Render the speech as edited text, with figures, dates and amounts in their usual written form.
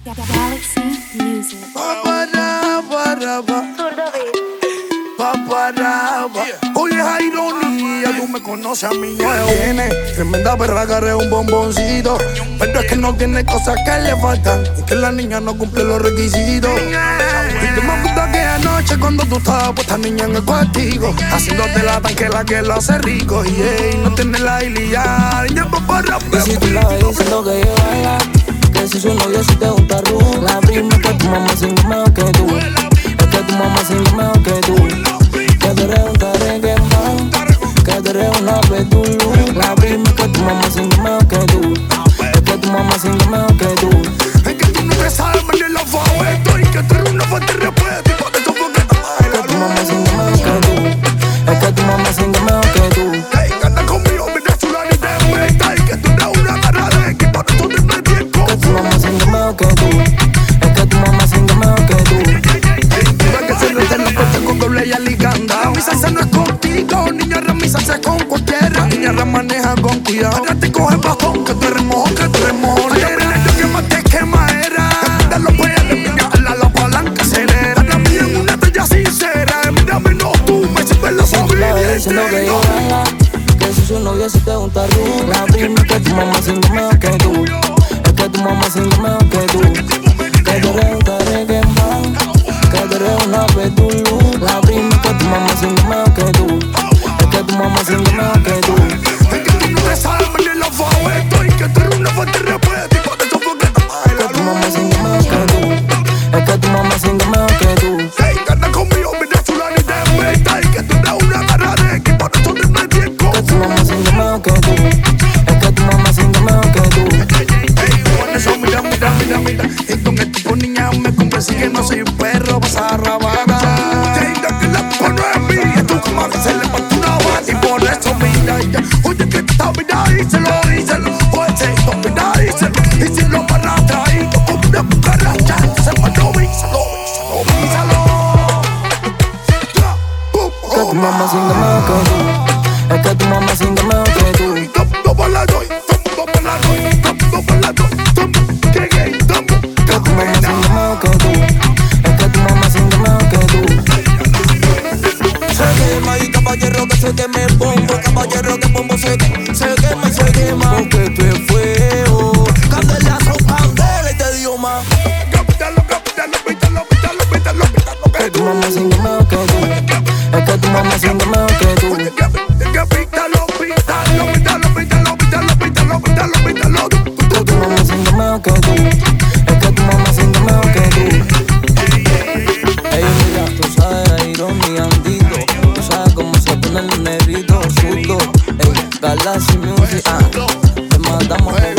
Galaxy Music. Oye, es ironía, tú me conoces a mí nuevo. Tiene tremenda perra, agarré un bomboncito. Pero es que no tiene cosas que le faltan. Es que la niña no cumple los requisitos. Y te me gusta que anoche cuando tú estabas puesta niña en el cuartico, haciéndote la tanquela que lo hace rico. Y no tiene la ilía. Y si tú la ves diciendo que lleva que si su novio si te gusta Ru, la prima que tu mamá singue mejor que tú. Es que tu mamá singue mejor que tú. Que te re un tarequemán, que te re una petulú. La prima que tu mamá singue mejor que tú. Es que tu mamá singue mejor que tú. Es que tú no te sabes venir los favoritos y que tú eres una falta de respeto y por eso fue que te Es que tu mamá singue mejor que tú. Es que tu mamá singue mejor que tú. Hey, canta conmigo, mira chula ni te meta. Y que tú eres una cara de que por eso te metí en Es que tu mamá singue mejor que tú. Es que tu mamá singue mejor que tú. Ves que se reten los coches con doble y alicanda. Mi salsa no es contigo, niña mi salsa es con cualquiera. Niña maneja con cuidado. Ahora te coge bajón, que tú eres mojón, que tú eres mojolera. Yo que más te quema era. De los puedes, niña, la palanca acelera. Para mí en una talla sincera. Mírame, no, tú me sirves los ojos. La ves diciendo que yo baila, que si su novio si te gusta Ru. La prima es que tu mamá singue mejor que tú. Es que tu mamá singue mejor que tú. Que te re un tarequemán, que te re una petulú. La prima es que tu mamá singue mejor que tú. Es que tu mamá singue mejor que tú. Es que tú no te sabes venir los favoritos y que tú eres una falta de respeto y por eso fue que te Es que tu mamá singue mejor que tú. Es que tu mamá singue mejor que tú. hey, canta conmigo, mira chula ni te meta. Y que tú eres una cara de que por eso te metí en Es que tu mamá singue mejor que tú. Es que tu mamá singue mejor que tú. hey, con eso mira. Y con el tipo niña me convencí que no soy un perro, vas a rabada. Tenga que la tipo no es mía, tú como que se le falta una bata. Y por eso mira, oye que está mira, díselo. Oye, esto mira, díselo. Y si lo van a traer, como una cucaracha, se va no vísalo. Es que tu mamá singue mejor que tú. Es que tu mamá singue mejor que tú. Que tu mamá singue mejor que tú. Es que tu mamá singue mejor que tú. Se quema y caballero que se queme el bombo. Caballero que el bombo se quema y se quema. Porque tú es fuego. Candelazo, candela y te dio más. Que tu mamá singue mejor que tú. Es que tu mamá singue mejor que tú. Que tu mamá singue mejor que tú. Es que tu mamá singue mejor que tú. Ey, mira, tú sabes la ironía, andito. Tú sabes cómo se ponen los negritos, sudo. Ey, Galaxy Music, te matamos.